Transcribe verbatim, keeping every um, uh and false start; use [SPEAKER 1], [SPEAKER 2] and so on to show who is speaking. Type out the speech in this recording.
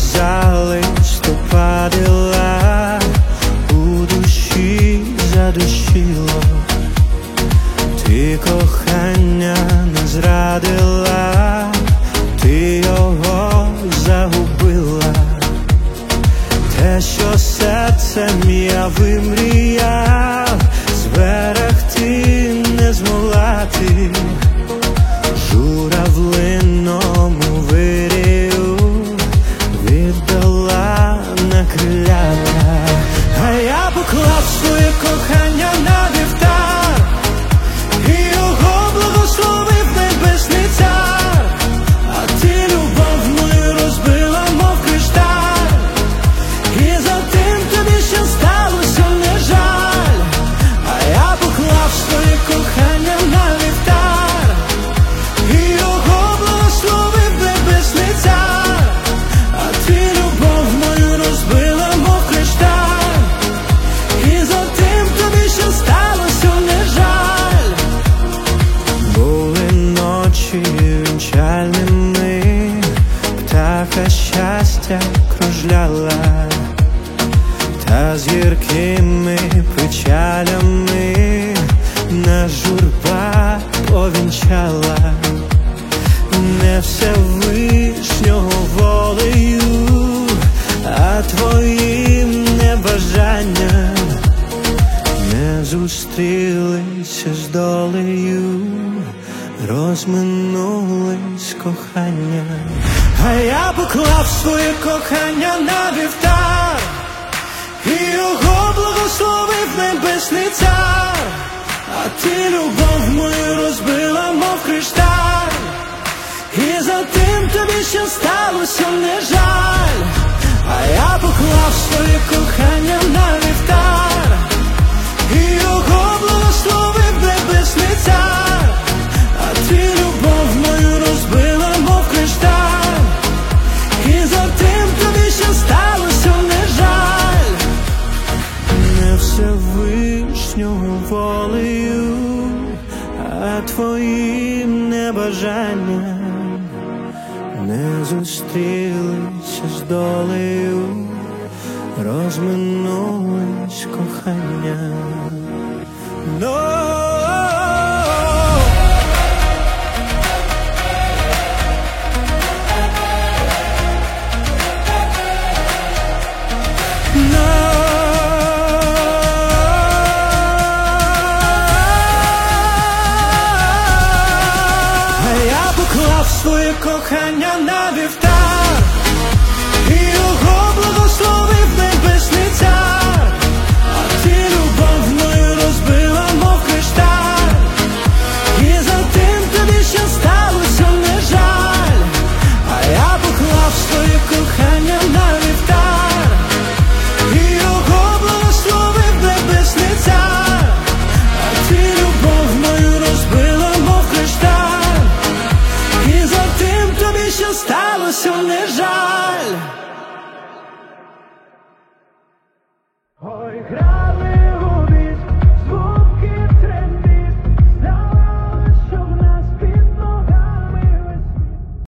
[SPEAKER 1] за листопадила, у душі задушило. Ти кохання не зрадила, ти його загубила. Те, що серцем я вимріяв, зберегти не змогла ти. Журавлиному вирію віддала на крилята. А я поклав своє кохання на вівтар, і його благословив небесний цар. А ти любов мою розбила, мов кришталь, і за тим тобі ще сталося не жаль. А я поклав своє кохання на вівтар, і його благословив небесний цар. А ти любов мою розбила, мов кришталь, і за тим тобі ще сталося не жаль. Були ночі вінчальними, птаха щастя кружляла, та з гіркими печалями нас журба повінчала. Не Всевишнього волею, а твоїм небажанням не зустрілися з долею, розминулись кохання. А я поклав своє кохання на вівтар, і його благословив небесний цар. А ти любов мою розбила, мов кришталь, і за тим тобі ще сталося не жаль. А я поклав своє кохання на вівтар, і його благословив небесний цар. А ти любов мою розбила, мов кришталь, і за тим тобі ще сталося не жаль. Не Всевишнього волею, а твоїм небажанням не зустрілися з долею, розминулись кохання. No! Своє кохання на вівтар, і його благословив небесний цар. А ти любов мою розбила, мов кришталь, і за тим тобі ще сталося не жаль. А я поклав своє кохання на вівтар, і його благословив небесний цар. А ти любов мою розбила, мов кришталь, і за тим тобі ще сталося не жаль.